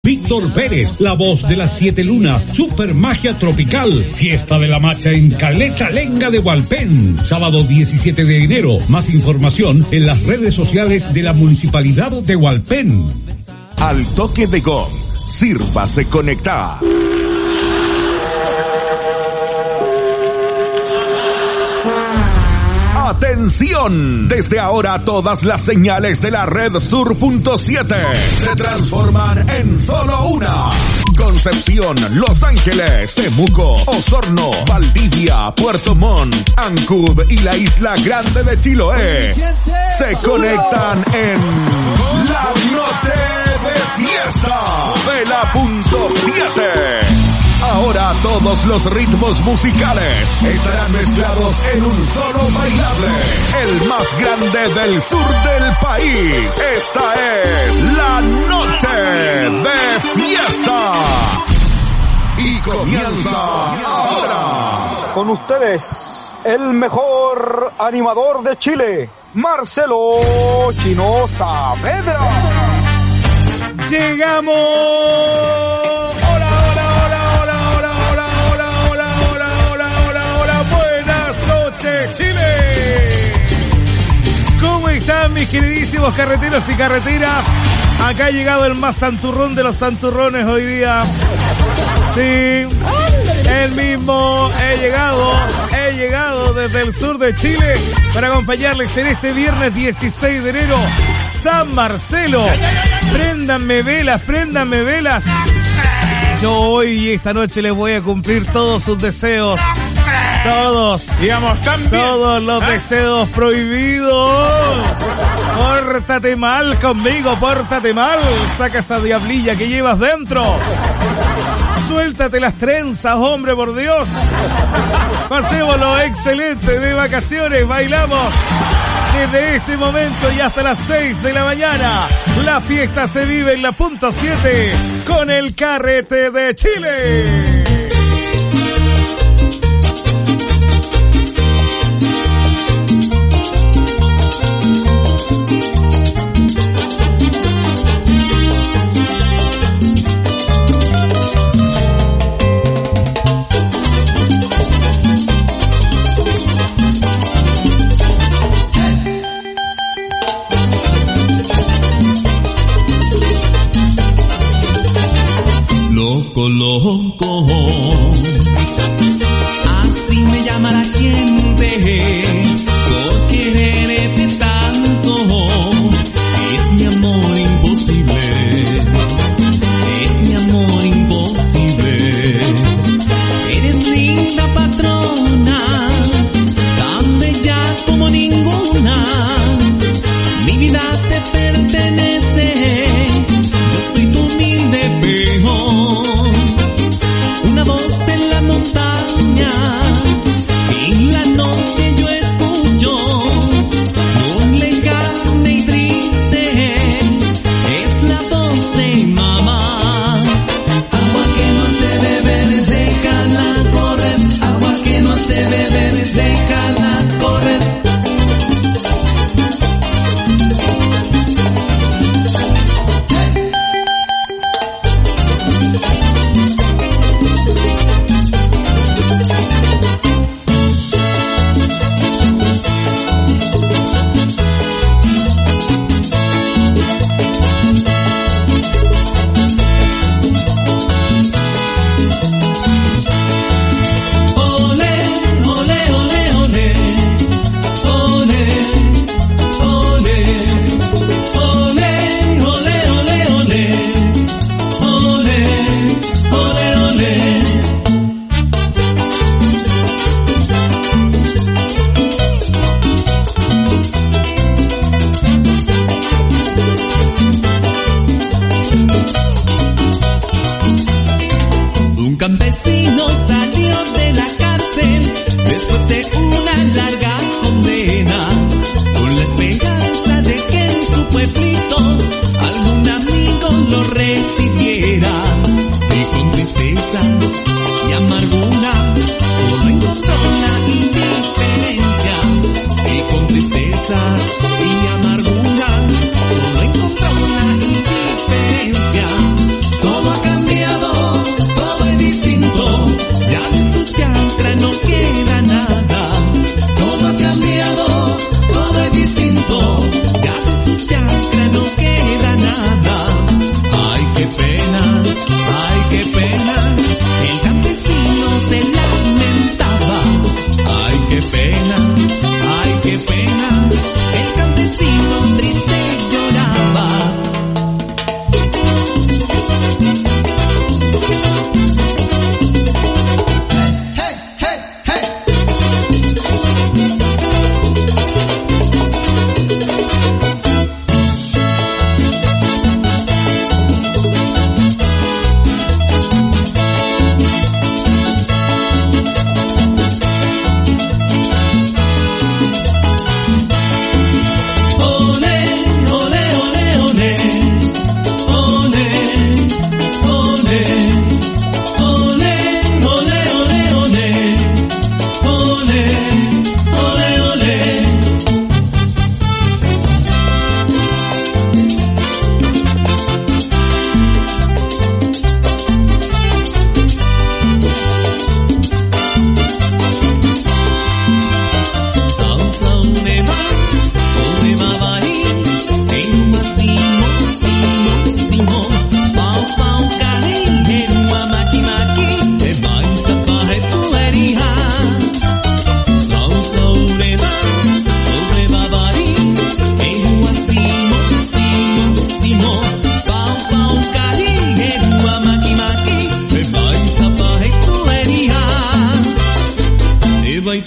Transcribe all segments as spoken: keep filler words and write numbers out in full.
Víctor Pérez, la voz de las siete lunas, Super Magia Tropical, Fiesta de la Macha en Caleta Lenga de Hualpén, sábado diecisiete de enero. Más información en las redes sociales de la Municipalidad de Hualpén. Al toque de gong, sírvase conectar. ¡Atención! Desde ahora todas las señales de la red Sur punto siete se transforman en solo una. Concepción, Los Ángeles, Temuco, Osorno, Valdivia, Puerto Montt, Ancud y la Isla Grande de Chiloé se conectan en La Noche de Fiesta de la punto siete. Ahora todos los ritmos musicales estarán mezclados en un solo bailable, el más grande del sur del país. Esta es La Noche de Fiesta. Y comienza ahora. Con ustedes, el mejor animador de Chile, Marcelo Chino Saavedra. ¡Llegamos! ¿Están mis queridísimos carreteros y carreteras? Acá ha llegado el más santurrón de los santurrones hoy día. Sí, el mismo. He llegado, he llegado desde el sur de Chile para acompañarles en este viernes dieciséis de enero, San Marcelo. Préndanme velas, préndanme velas. Yo hoy y esta noche les voy a cumplir todos sus deseos. Todos, digamos, también todos los ¿Ah? deseos prohibidos. Pórtate mal conmigo, pórtate mal. Saca esa diablilla que llevas dentro. Suéltate las trenzas, hombre, por Dios. Pasémoslo excelente de vacaciones, bailamos. Desde este momento y hasta las seis de la mañana, la fiesta se vive en la punto siete con el Carrete de Chile. Loco, loco, así me llama la gente, por quererte tanto, es mi amor imposible, es mi amor imposible. Eres linda patrona, tan bella como ninguna, mi vida te pertenece, yo soy tu humilde peón. Una voz en la montaña, en la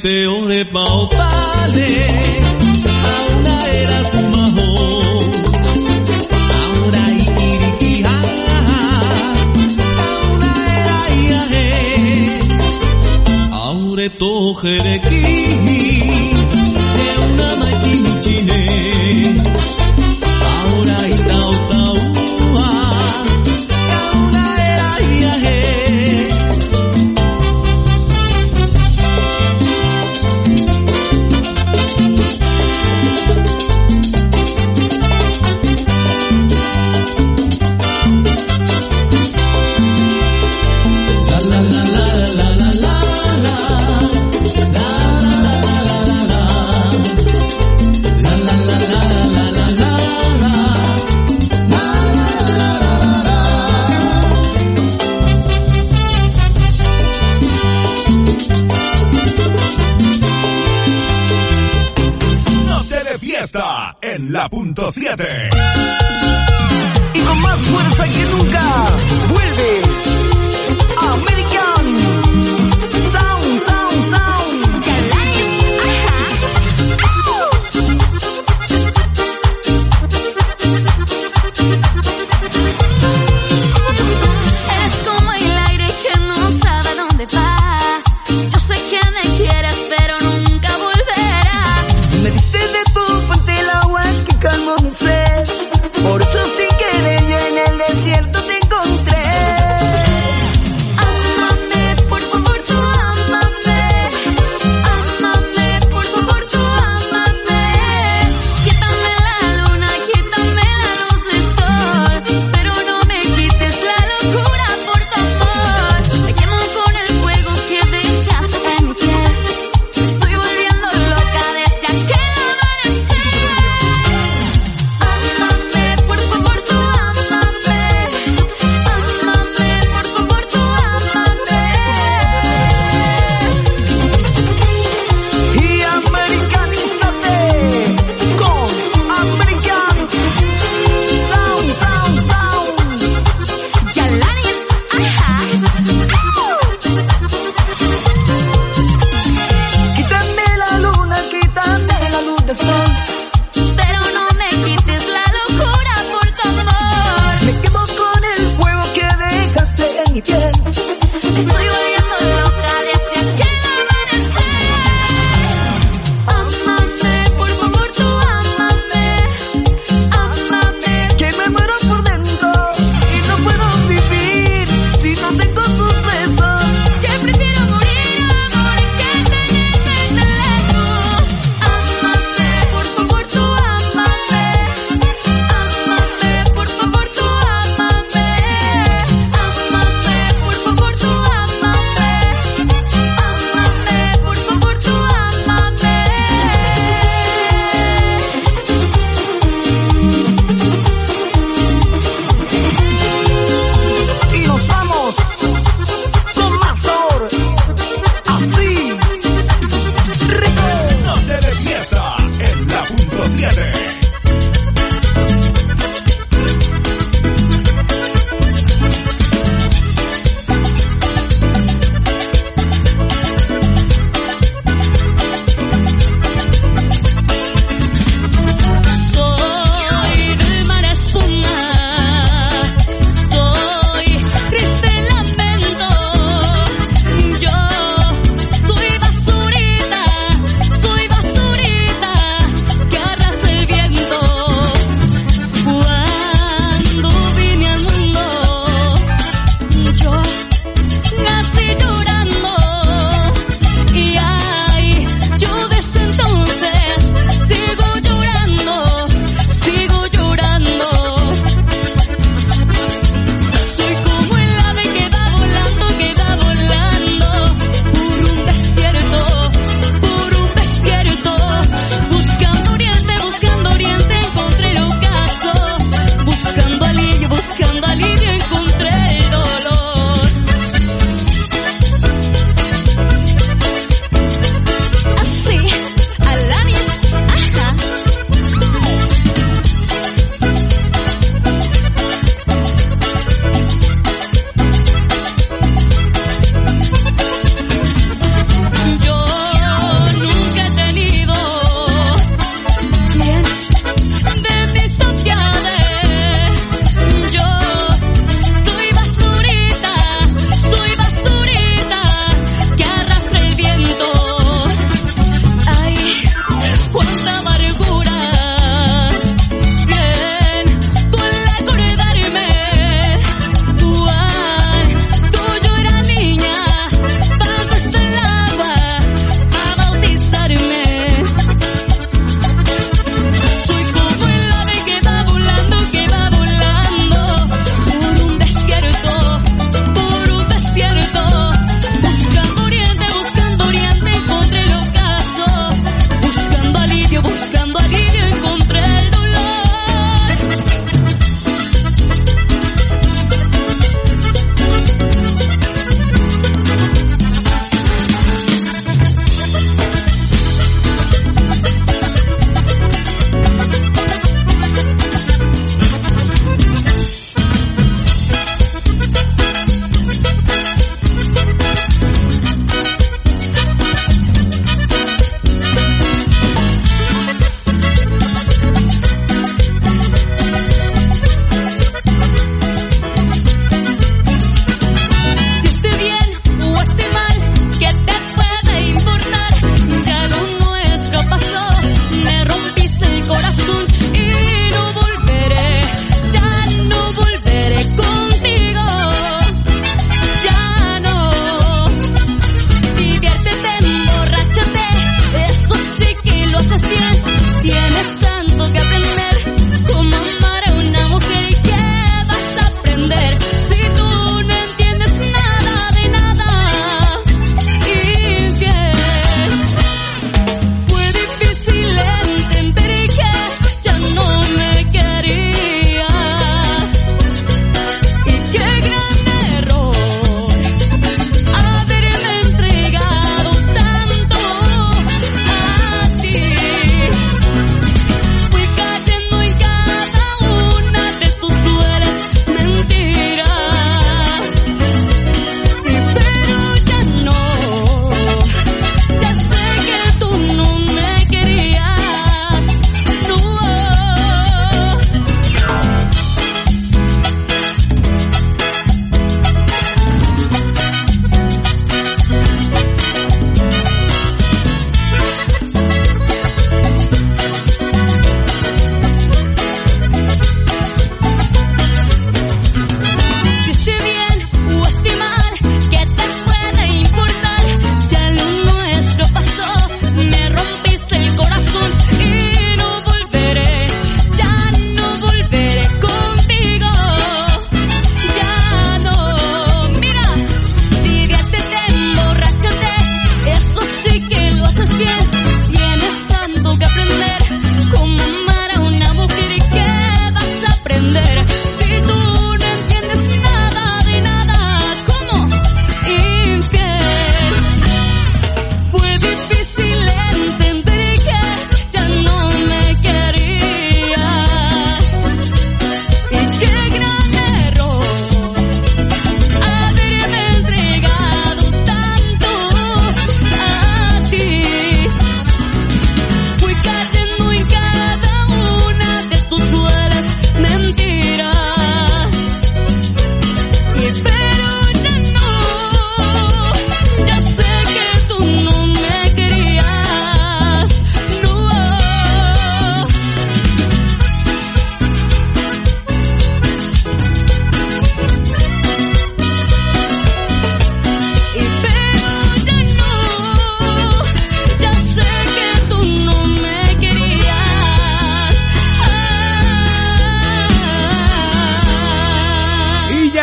te ore pao pale, ahora era tu majo, ahora ikiriki ha, ahora era iahe, ahora toje de kimi, de una machini chine, ahora itao tau, ahora era iahe. En la punto siete. Y con más fuerza que nunca, vuelve American Sound, Sound, Sound. Eres como el aire que no sabe dónde va. Yo sé que me quieres, pero nunca volverás. Me diste de tu fuente el agua que calmó mi sed. Por eso sí que yo en el desierto te encontré. Ámame, por favor, tú ámame. Ámame, por favor, tú ámame. Quítame la luna, quítame la luz del sol, pero no me quites la locura por tu amor. Me quemo con el fuego que dejaste en mi piel. Me estoy volviendo loca desde aquel amanecer. Ámame, por favor, tú ámame. Ámame, por favor, tú ámame. Y americanízate con American Sound, Sound, Sound. Yalanis, ajá. Quítame la luna, quítame la luz del sol. Pero no me quites la locura por tu amor. Me quemo con el fuego que dejaste en mi piel. Me estoy volviendo loca desde aquel amanecer. Ámame, por favor, tú ámame. Ámame. Que me muero por dentro y no puedo vivir si no tengo tus besos. Que prefiero morir, amor, que tenerte tan lejos. Ámame, por favor, tú ámame. Ámame, por favor, tú ámame. Ámame, por favor, tú ámame.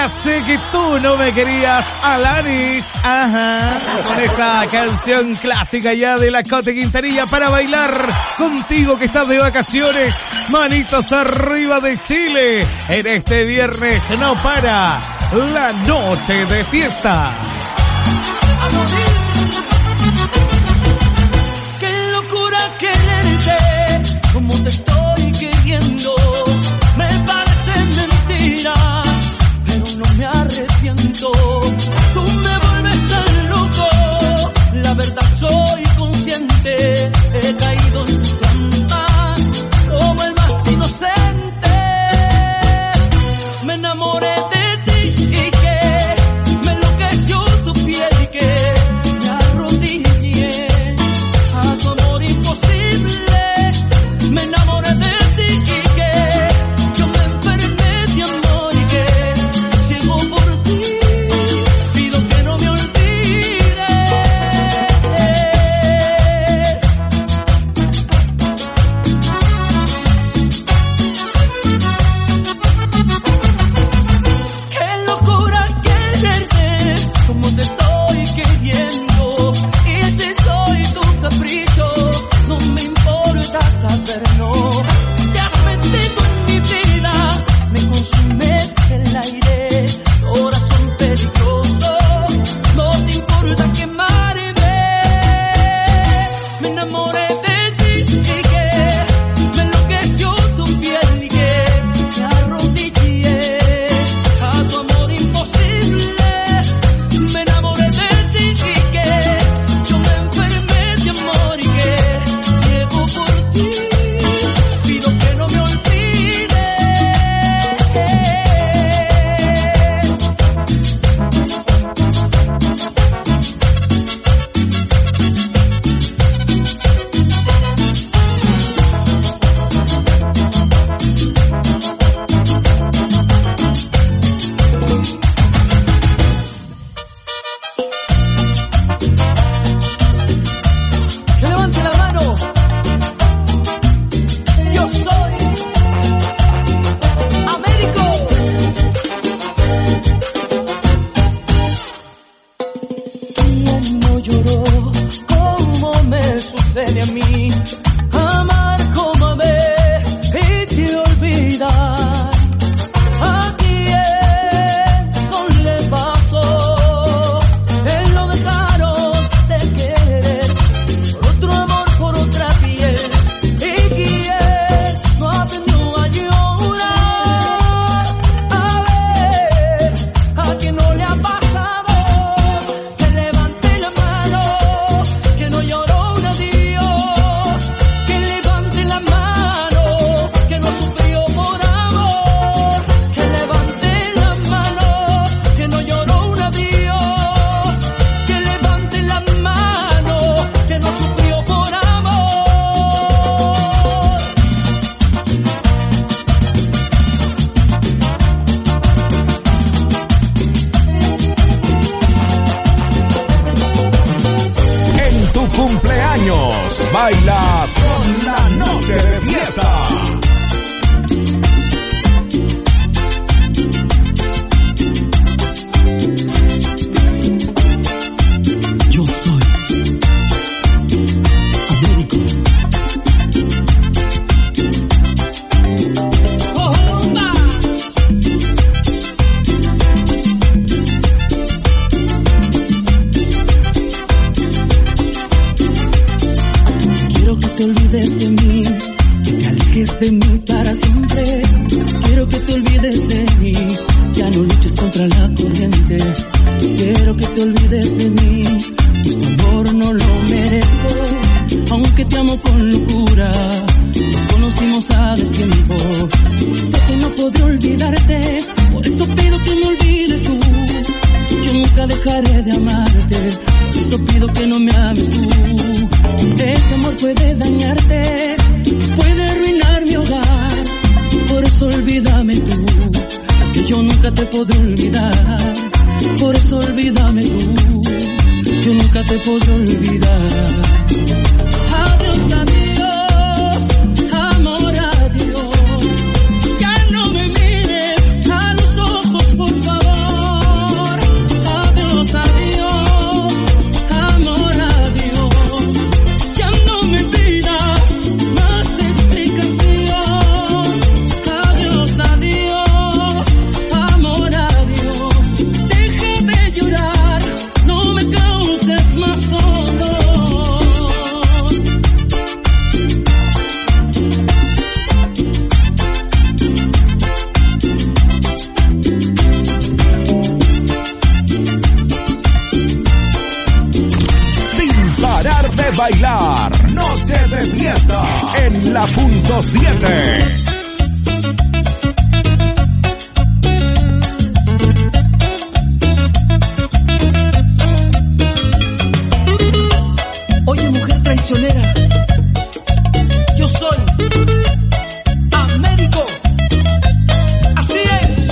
Ya sé que tú no me querías, Alanis. Ajá. Con esta canción clásica ya de la Cote Quintanilla para bailar contigo que estás de vacaciones. Manitos arriba de Chile. En este viernes no para la noche de fiesta. Qué locura quererte, como te estoy queriendo. Me parece mentira, pero no me arrepiento. Tú me vuelves tan loco, la verdad soy consciente. He caído en tu trampa, como el más inocente. Me enamoré de ti y que me enloqueció tu piel y que me arrodillé a tu amor imposible. Me enamoré de ti y que yo me enfermé de amor y que ciego por ti pido que no me olvides. Qué locura quererte, como te estoy queriendo. Y si soy tu capricho, no me importa saberlo. Te has metido en mi vida, me consumes el aire, corazón peligroso, no te importa quemarme. Me enamoré de ti y que me enloqueció tu piel y que me arrodillé a tu amor imposible. Me enamoré de ti y que yo me enfermé de amor y que ciego por ti pido que no me olvides. Que levante la mano. Yo soy Américo. ¿Quién no lloró como me sucede a mí? Amar como amé y te olvidar. ¿A quién no le pasó? Él lo dejaron de querer por otro amor, por otra piel. ¿Y quién no aprendió a llorar? A ver, ¿a quién no le ha pasado? Que levante la mano, que no lloró un adiós. Que levante la mano, que no sufrió por amor. Que levante la mano, que no lloró un adiós. Que levante la mano, que no sufrió por amor. En tu cumpleaños, bailas con la noche de fiesta. Yo soy Américo. Quiero que te olvides de mí, que te alejes de mí para siempre. Quiero que te olvides de mí, ya no luches contra la corriente. Quiero que te olvides de mí, pues tu amor no lo merezco. Aunque te amo con locura, nos conocimos a destiempo. Sé que no podré olvidarte, por eso pido que me olvides tú. Yo nunca dejaré de amarte, por eso pido que no me ames tú. Este amor puede dañarte, puede arruinar mi hogar. Por eso olvídame tú, que yo nunca te podré olvidar. Por eso olvídame tú, yo nunca te podré olvidar. Adiós, adiós, amor, adiós. Ya no me mires a los ojos, por favor. bailar. Noche de fiesta en la punto siete. Oye, mujer traicionera, yo soy Américo. Así es.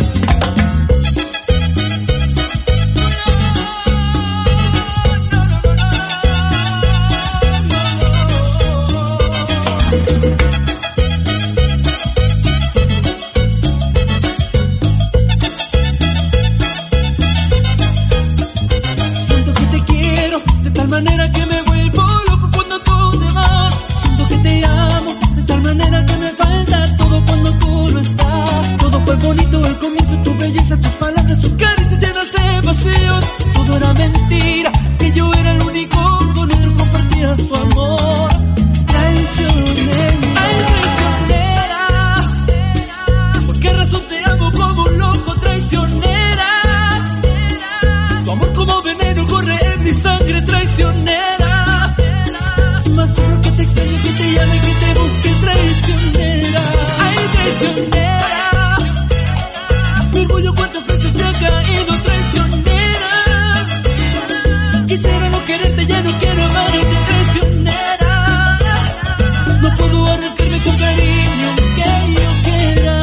Siento que te quiero de tal manera que me vuelvo loco cuando tú te vas. Siento que te amo de tal manera que me falta todo cuando tú no estás. Todo fue bonito al comienzo, tu belleza, tus palabras, tus caricias llenas de vacíos. Todo era mentira, que yo era el único con el que compartías tu amor. Traicionera, ay, traicionera, ¿por qué razón te amo como un loco? Traicionera, tu amor como veneno corre en mi sangre. Traicionera, más solo que te extraño, que te llame, que te busque. Traicionera, ay, traicionera, mi orgullo cuántas veces se ha caído. Traicionera, quisiera no quererte, ya no quiero amarte. Traicionera, no puedo arrancarme con cariño que yo quiera.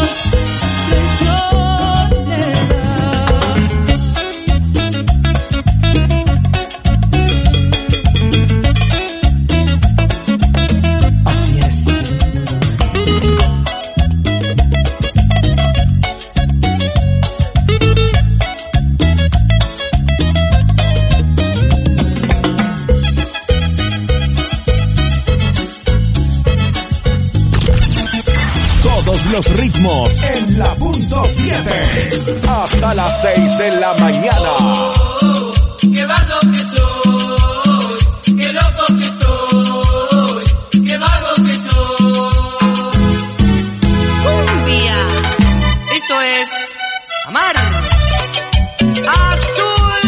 Traicionera. Así es. Todos los ritmos en la punto siete. Hasta las seis de la mañana. Qué vago que soy, qué loco que estoy, qué vago que soy. Cumbia. Esto es Amar. Azul.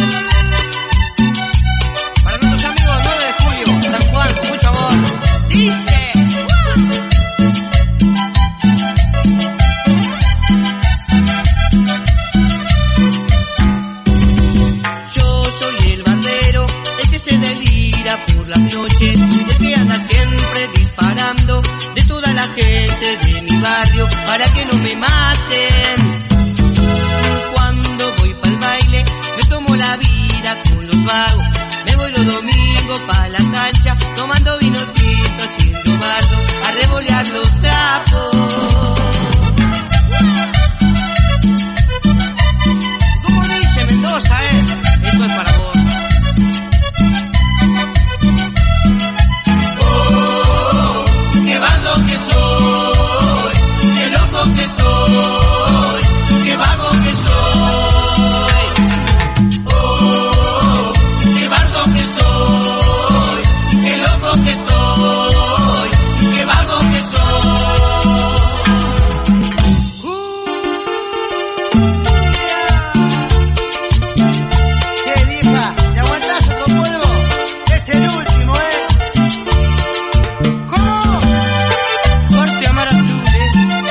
Para nuestros amigos nueve de julio, San Juan, con mucho amor. Dice. Yo soy el barbero, el que se delira por las noches, el que anda siempre disparando de toda la gente de mi barrio para que no me maten. Cuando voy pa'l baile, me tomo la vida con los vagos, me voy los domingos pa' la cancha, tomando vino tinto, haciendo bardo, a revolear los trapos. Como dice Mendoza, eh, esto es para vos. Oh, qué vago que soy, qué loco que estoy, qué vago que soy. Oh, qué vago que soy, qué loco que estoy, qué vago que soy. Che, vieja, ¿te aguantás otro polvo? Es el último, ¿eh? ¿Cómo? Corte Amar Azul, ¿eh?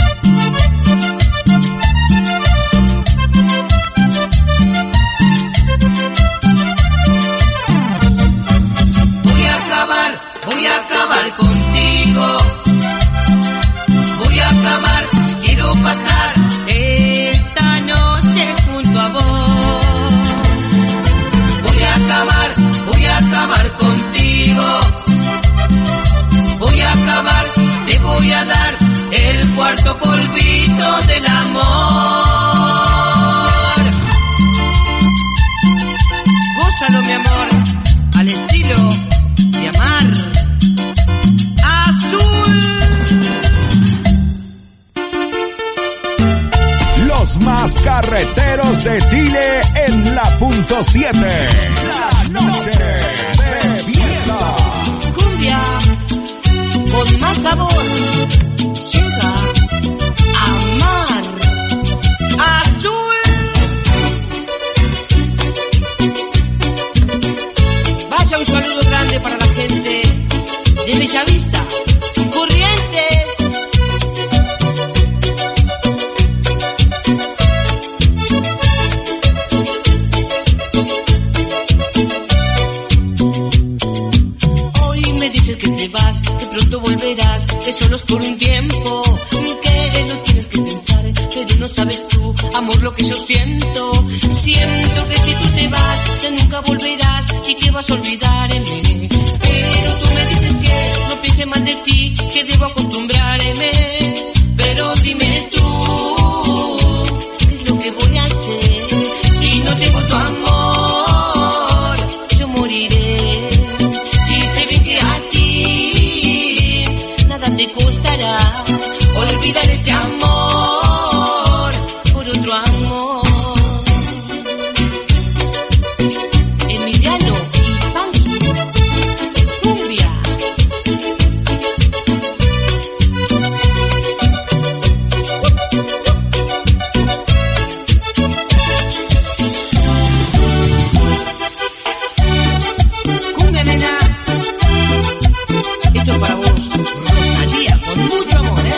Voy a acabar, voy a acabar contigo. Voy a acabar, quiero pasar Esta noche junto a vos. voy a acabar, voy a acabar contigo. Voy a acabar, te voy a dar el cuarto polvito del amor. Gózalo, mi amor, al estilo de Amar Azul. Los más carreteros de Chile en la punto siete. La noche de fiesta. Cumbia con más sabor. Llega Amar Azul. Vaya un saludo grande para la gente de Bellavista, Corrientes. Hoy me dices que te vas, que pronto volverás, que solo es por un tiempo, que no tienes que pensar, pero no sabes tú, amor, lo que yo siento. Siento que si tú te vas, que nunca volverás y que vas a olvidarme. Pero tú me dices que no piense más de ti, que debo acostumbrarme. Pero dime tú, ¿qué es lo que voy a hacer? Si no tengo tu amor, yo moriré. Si se ve que a ti nada te costará olvidar este amor por otro amor. Emiliano y Panky, cumbia. Cumbia, nena. Esto es para vos, Rosalía, con mucho amor, ¿eh?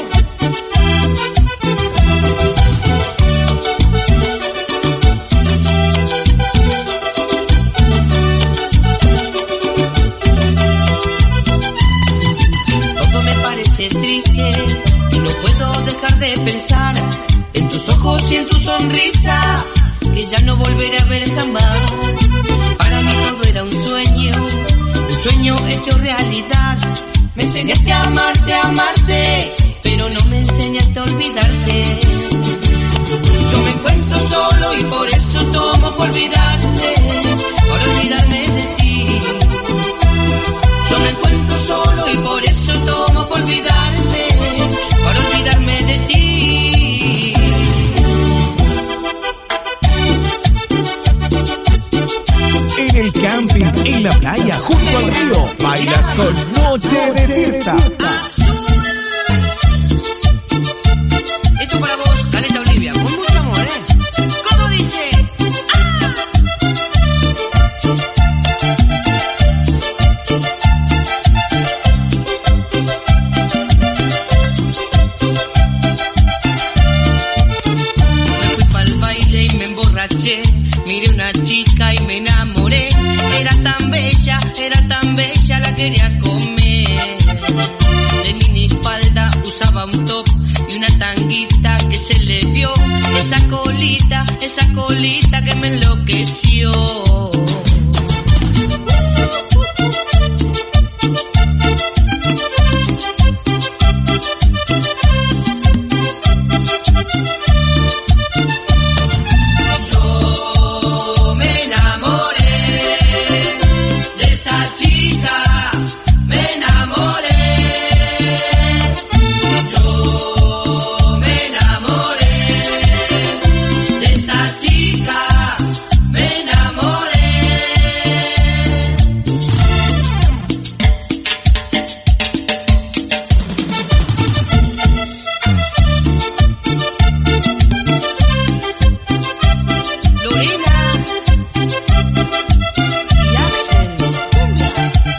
Todo me parece triste y no puedo dejar de pensar en tus ojos y en tu sonrisa, que ya no volveré a ver jamás. Para mí todo era un sueño, un sueño hecho realidad. Me enseñaste a amarte, a amarte, pero no me enseñaste a olvidarte. Yo me encuentro solo y por eso tomo por olvidarte, por olvidarme de ti. Yo me encuentro solo y por eso tomo por olvidarte, por olvidarme de ti. En el camping, en la playa, junto al río, bailas con Noche de Fiesta. Esto para vos, Caleta Olivia, con mucho amor, ¿eh? ¿Cómo dice? ¡Ah! Me fui pa'l baile y me emborraché, miré una chica y me enamoré. Era tan bella, era tan bella, la quería comer. De minifalda usaba un top y una tanguita que se le vio. Esa colita, esa colita que me enloqueció. Yo me enamoré de esa chica, me enamoré. Yo me enamoré de esa chica, me enamoré. Lorena y Axel, cumbia.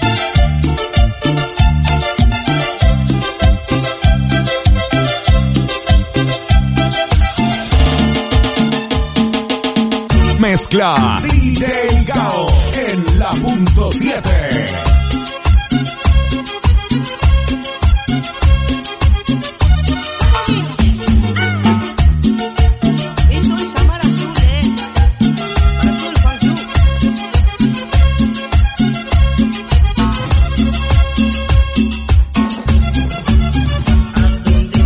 Mezcla D J Gao en la punto siete. Esto es Amar Azul, eh, para todo el fan club. ¿A dónde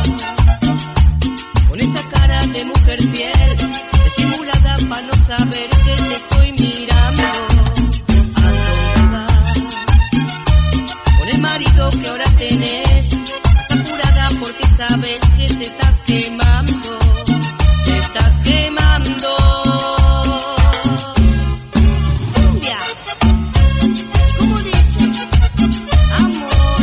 vas? Con esa cara de mujer fiel, disimulada para no saber que te estoy mirando. ¿A dónde vas? Con el marido que ahora tenés, vas apurada porque sabes que te estás quemando, te estás quemando. Cumbia. ¿Y cómo dice? Amor.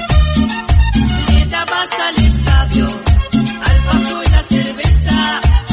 Le dabas al escabio, al paso de la cerveza,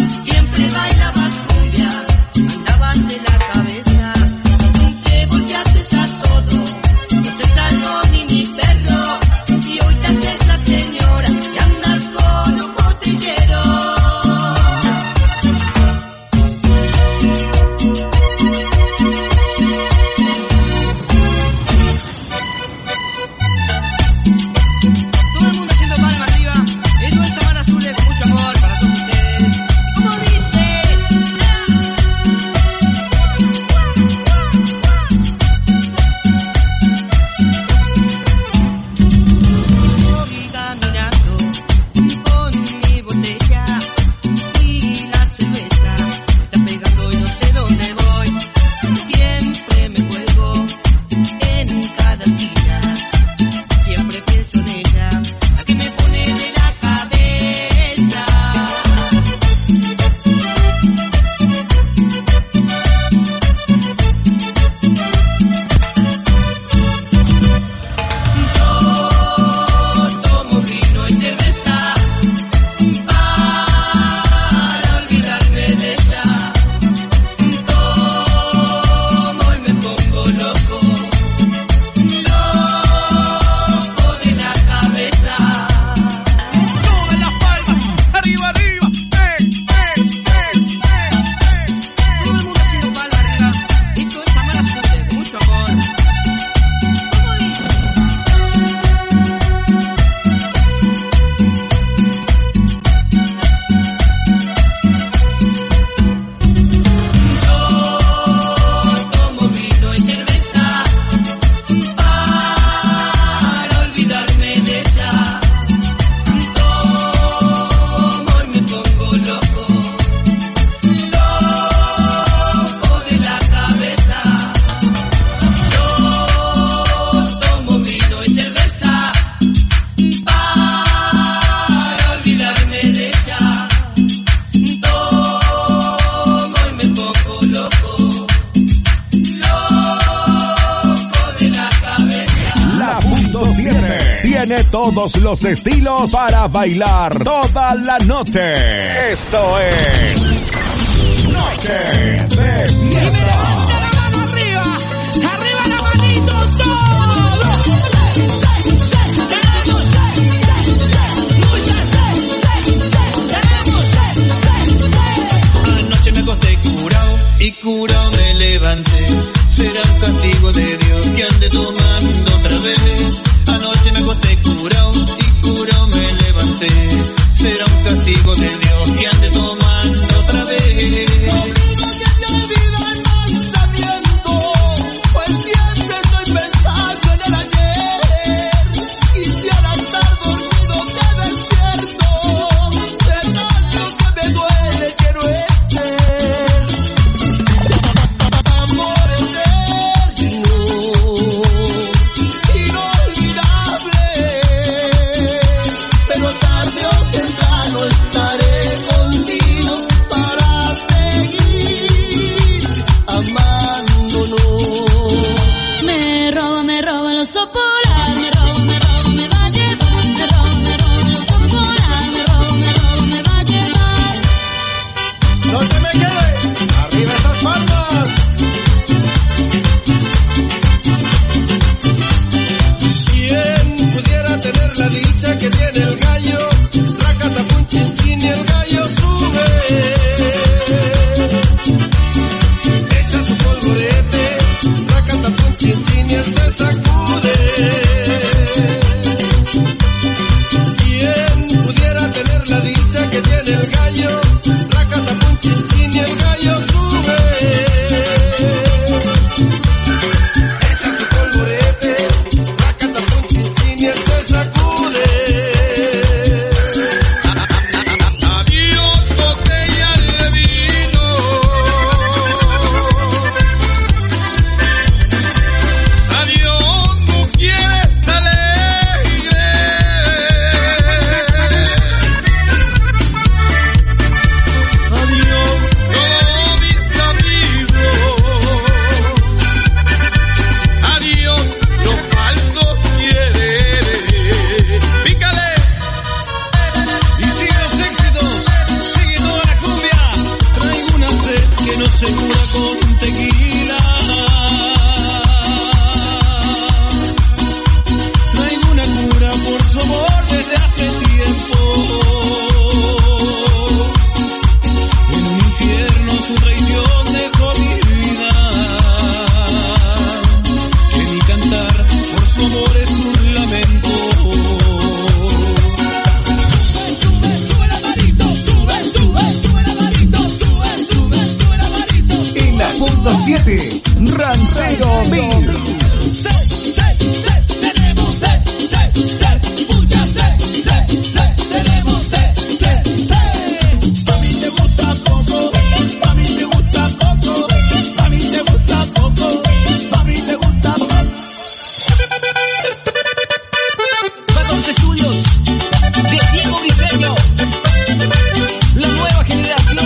tiene todos los estilos para bailar toda la noche. Esto es Noche de Fiesta. Arriba la manito, todos. Tenemos mucha tenemos Anoche me acosté curado y curado me levanté. Será un castigo de Dios que ande tomando otra vez. Anoche me acosté curado y curado me levanté. Será un castigo de Dios que ande tomando otra vez.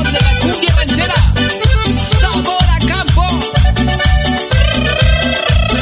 Sabor a campo.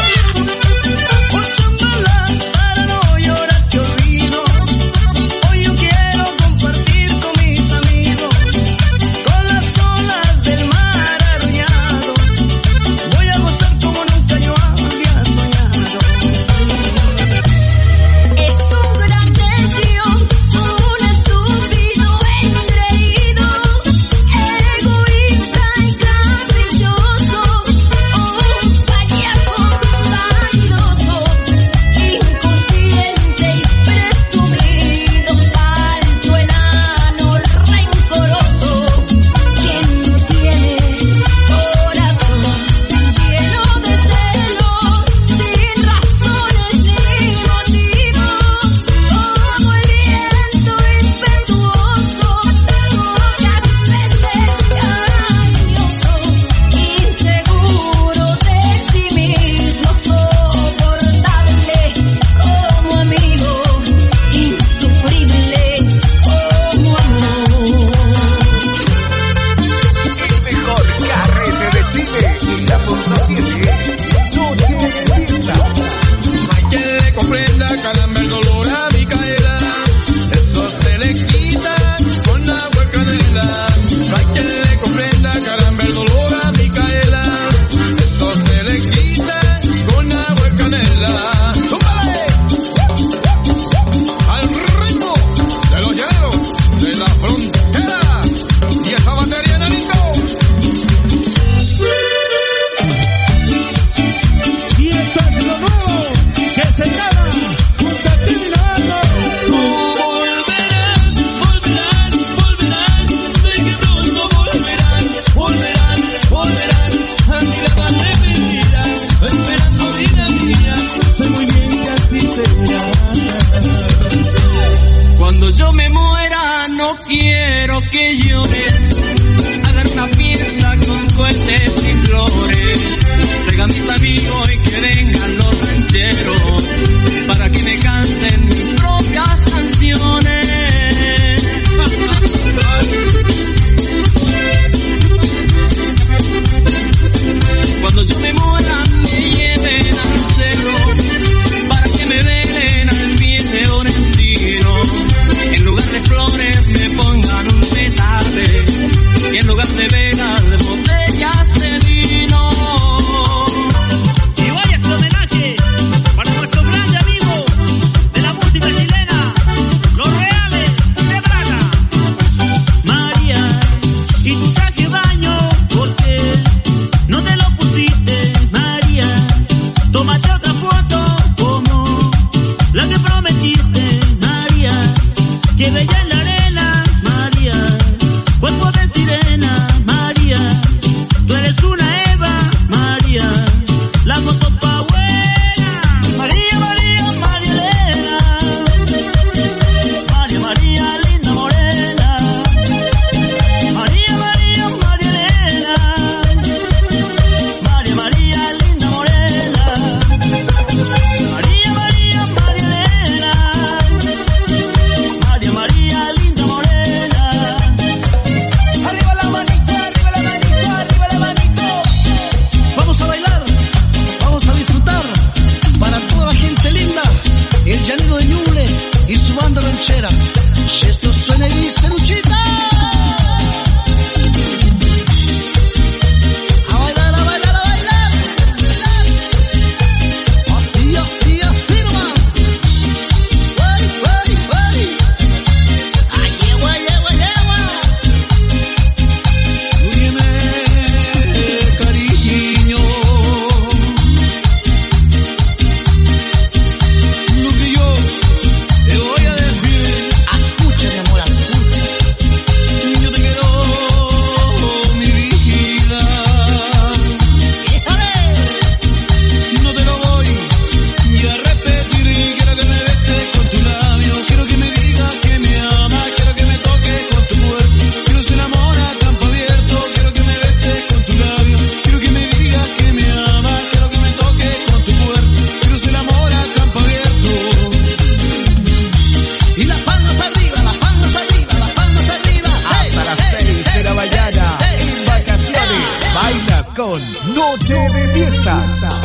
presentaron Noche de Fiesta.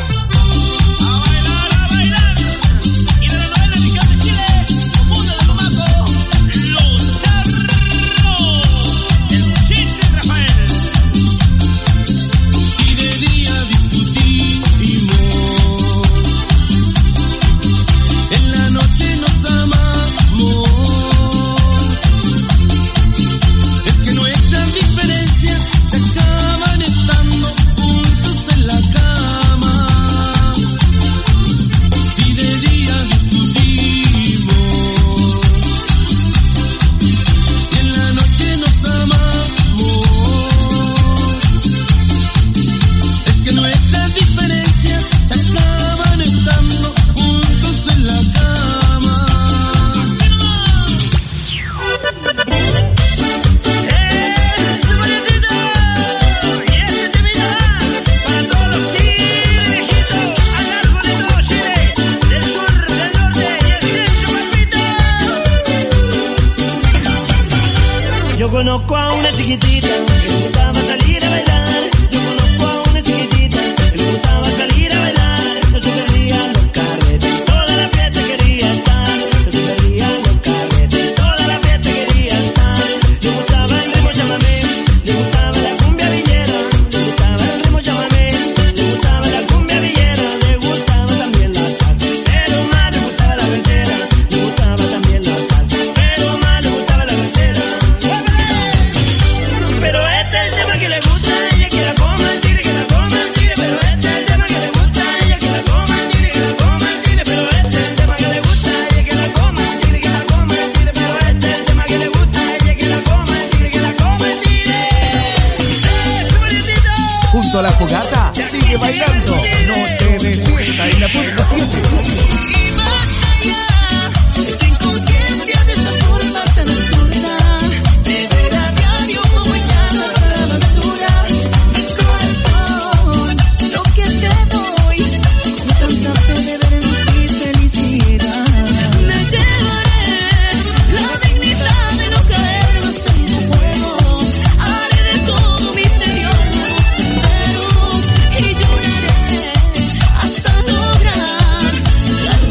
Conozco a una chiquitita que le gustaba salir a bailar. Yo conozco a una chiquitita que le gustaba salir a bailar. No se perdían los carretes, toda la fiesta quería estar. No se perdían los carretes, toda la fiesta quería estar. Le gustaba el ritmo chamamé, le gustaba la cumbia villera. Le gustaba el ritmo chamamé, le gustaba la cumbia villera. Le gustaba también la salsa, pero más le gustaba la ranchera. Le gustaba también la salsa, pero más le gustaba la ranchera. Pero este es el tema que le gusta a ella, que la coma el tigre, que la coma el tigre. Pero este es el tema que le gusta a ella, que la coma el tigre, que la coma el tigre. Pero este es el tema que le gusta a ella, que la coma el tigre, que la coma el tigre. Pero este es el tema que le gusta a ella, que la coma el tigre, que la coma el tigre. ¡Eh, superitito! Junto a la fogata, sigue bailando Noche de Fiesta en la punta siete. Y más allá, esta inconsciencia de esa forma tan absurda, de ver a diario como echarlas a la basura. Mi corazón, lo que te doy, con tanta fe de ver en ti felicidad. Me llevaré la dignidad de no caer más en tu juego. Haré de todo mi interior nuevo sendero y lloraré hasta lograr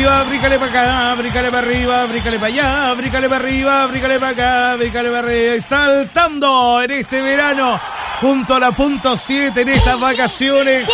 arriba, brícale para acá, brícale para arriba, brícale para allá, brícale para arriba, brícale para acá, brícale para arriba. Y saltando en este verano, junto a la punto siete en estas vacaciones.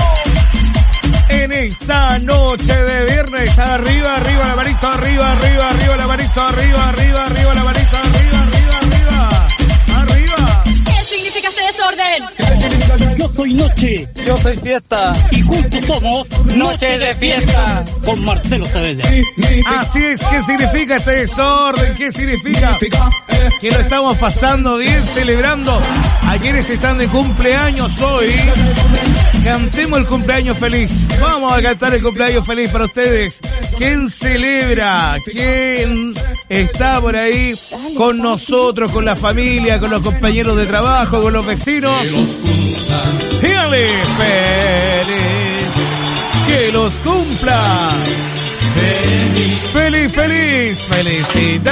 En esta noche de viernes, arriba, arriba, la manito, arriba, arriba, arriba, la manito, arriba, arriba, arriba, la manito, arriba, arriba, arriba, arriba. ¿Qué significa este desorden? Yo soy noche. Yo soy fiesta. Y juntos somos Noche de Fiesta. Con Marcelo Saavedra. Así es, ¿qué significa este desorden? ¿Qué significa? Que lo estamos pasando bien, celebrando a quienes están de cumpleaños hoy. Cantemos el cumpleaños feliz. Vamos a cantar el cumpleaños feliz para ustedes. ¿Quién celebra? ¿Quién está por ahí con nosotros, con la familia, con los compañeros de trabajo, con los vecinos? ¡Dígale! ¡Feliz! ¡Que los cumpla! ¡Feliz, feliz, feliz! ¡Felicidades!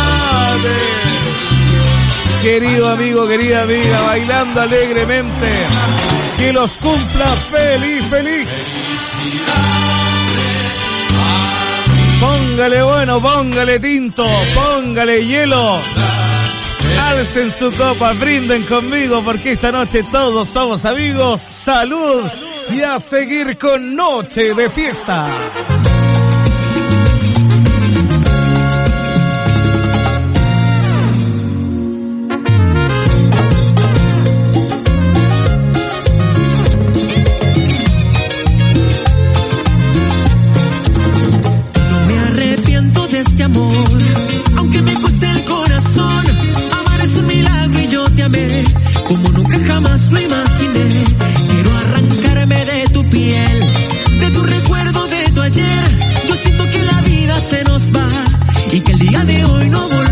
Querido amigo, querida amiga, bailando alegremente. Que los cumpla feliz, feliz. Póngale bueno, póngale tinto, póngale hielo. Alcen su copa, brinden conmigo porque esta noche todos somos amigos. Salud y a seguir con Noche de Fiesta. Este amor, aunque me cueste el corazón, amar es un milagro y yo te amé como nunca jamás lo imaginé. Quiero arrancarme de tu piel, de tu recuerdo, de tu ayer. Yo siento que la vida se nos va y que el día de hoy no volverá.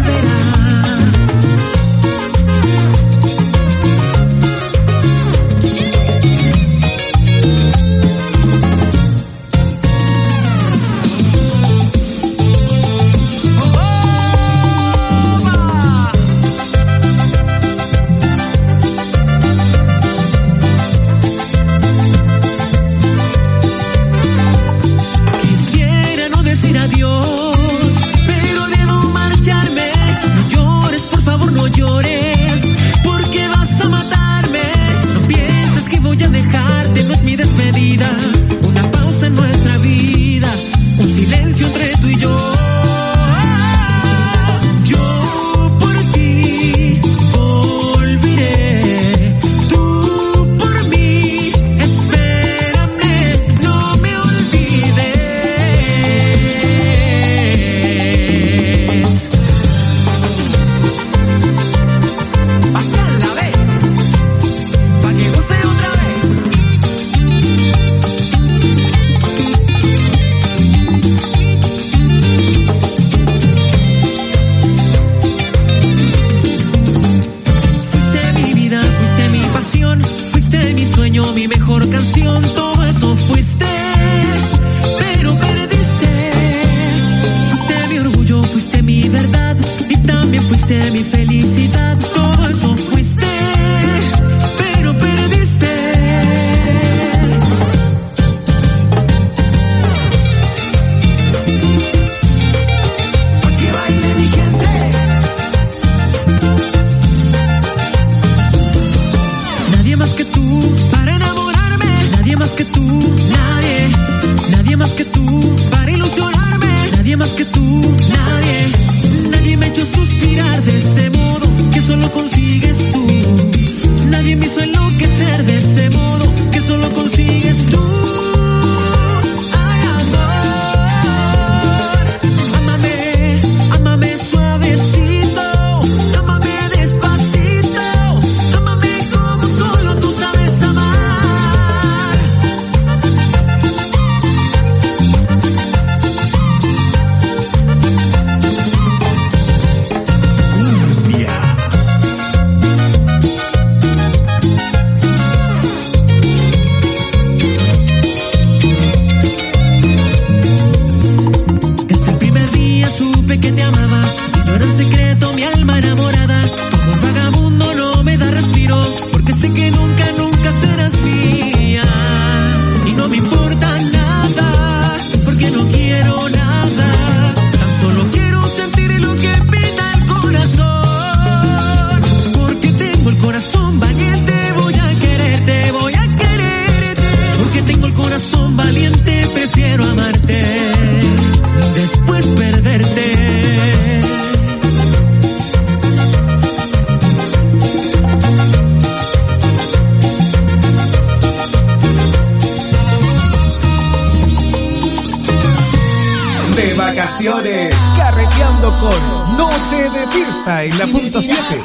canciones. Carreteando con Noche de Fiesta en la punto siete.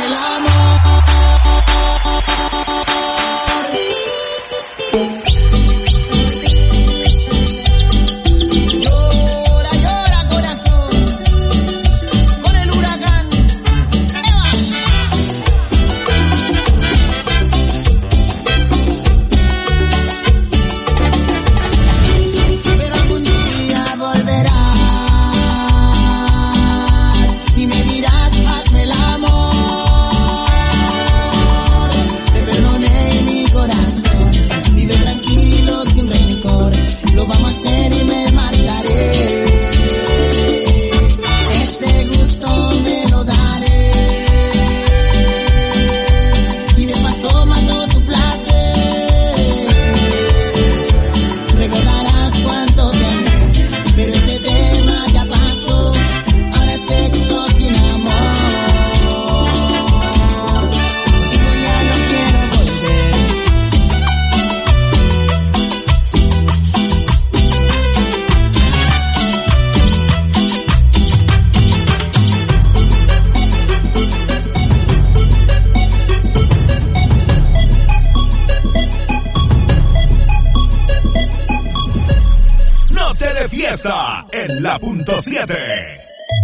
En la punto siete.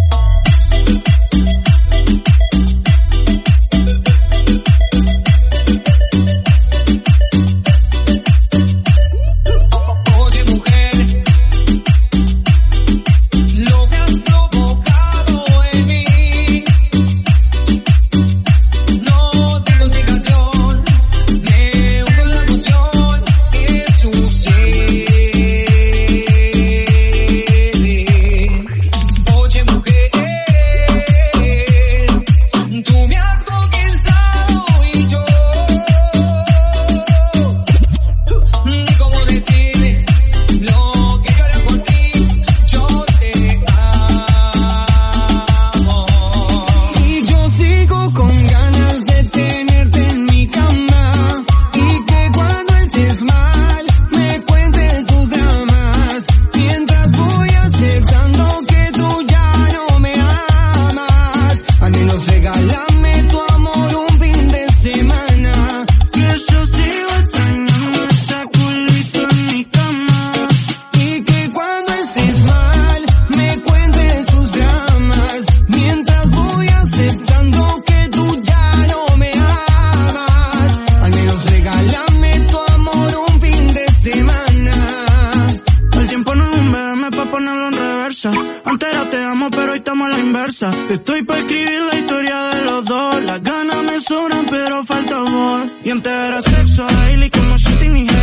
Estoy pa' escribir la historia de los dos. Las ganas me sobran pero falta amor. Y antes era sexo daily como Shantin y